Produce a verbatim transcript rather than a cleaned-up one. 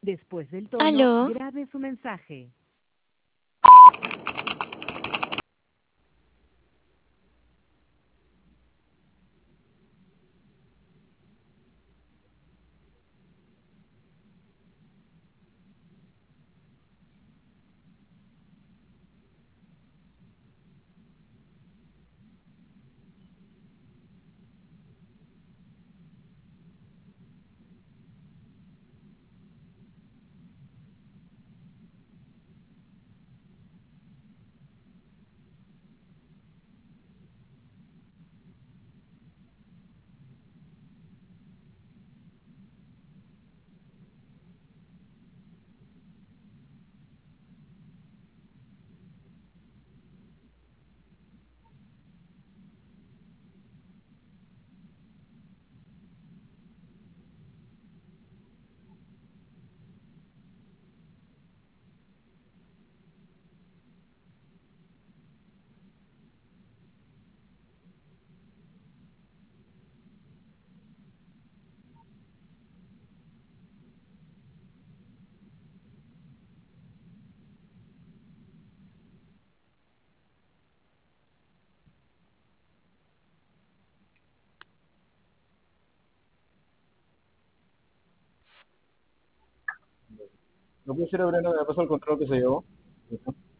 Después del tono, ¿Aló? grabe su mensaje. ¿No puede ser Breno? ¿Me ha pasado el control que se llevó?